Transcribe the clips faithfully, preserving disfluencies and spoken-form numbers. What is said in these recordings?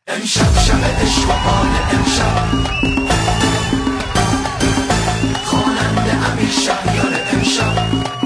امشب شب عشق و حال امشب خواننده امیر شهریار امشب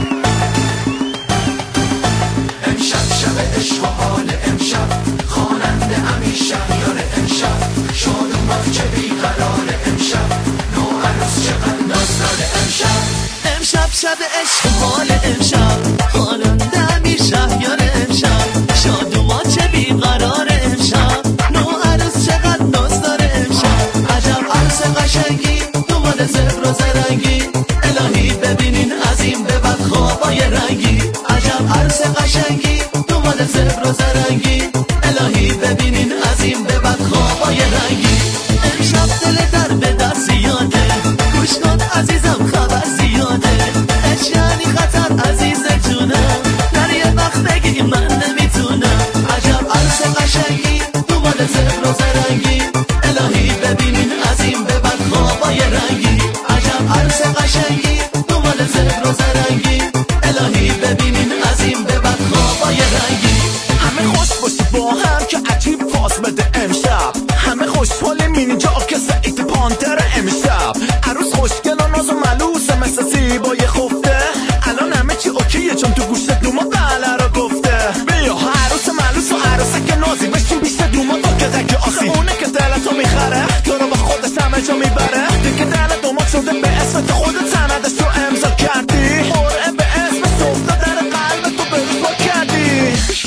امشب شب عشق و حال امشب خواننده امیر شهریار امشب شاد و موج بیقرار امشب نوعروس چقدر نازدار امشب امشب شب عشق و حال امشب خواننده امیر شهریار امشب شاد و موج بیقرار امشب نوعروس چقدر نازدار امشب عجب عروس قشنگی دنبال زبر و زرنگی الهی ببینین از این به بعد خوابای رنگی عجب عروس قشنگی دنبال زبر و زرنگی الهی ببینین از این به بعد خوابای رنگی امشب دل در به در زیاده گوش کن عزیزم خبر زیاده اش یعنی خطر عزیز جونم در یه وقت بگی من نمیتونم عجب عروس قشنگی دنبال زبر و زرنگی الهی ببینین از این به بعد خوابای رنگی عجب عروس قشنگی دنبال زبر و زرنگی الهی ببینین از این به بعد خوابای رنگی همه خوش باشی با هم که عجیب فاز بده امشب همه خوشحالیم اینجا که سعید پانتر امشب عروس خوشگل و ناز و ملوسه مثل سیبای خفته الان همه چی اوکیه چون تو گوشت دوما بله رو گفته بیا عروس ملوس و عروسه که نازی بشین بیشتر دوما تو که دک آخه اونه که دلتو میخره تو رو با خودش همه جا میبره دیگه دل دوما شده به اسم تو خودت سندش رو امضا کردی قرعه به اسم صفته در قلب تو به روز با کردی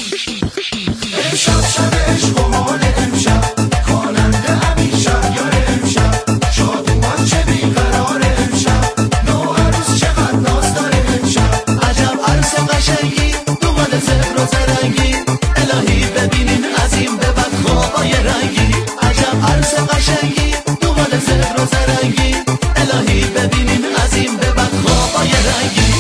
امشب شب عشق و حال امشب خواننده امیر شهریار امشب شاد و موج بیقرار امشب نوعروس چقدر نازدار امشب عجب عروس قشنگی دنبال زبر و زرنگی الهی ببینین از این به بعد خوابای رنگی عجب عروس قشنگی دنبال زبر و زرنگی الهی ببینین از این به بعد خوابای رنگی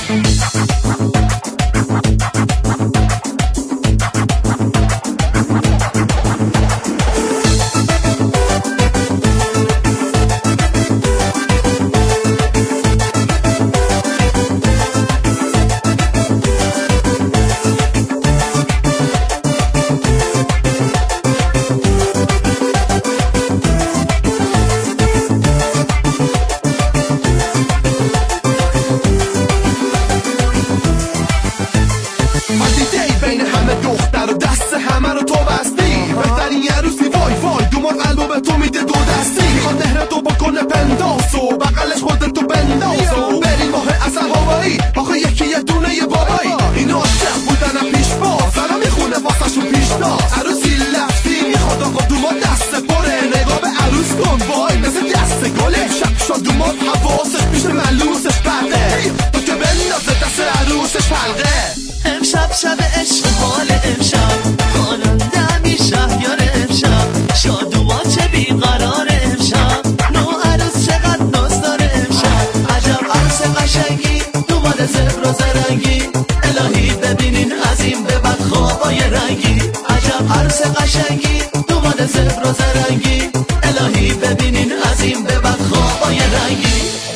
امشب شب عشق و حال امشب خواننده امیر شهریار امشب شاد و موج بیقرار امشب نوعروس چقدر نازدار امشب عجب عروس قشنگی دنبال زبر و زرنگی الهی ببینین از این به بعد خوابای رنگی عجب عروس قشنگی دنبال زبر و زرنگی الهی ببینین از این به بعد خوابای رنگی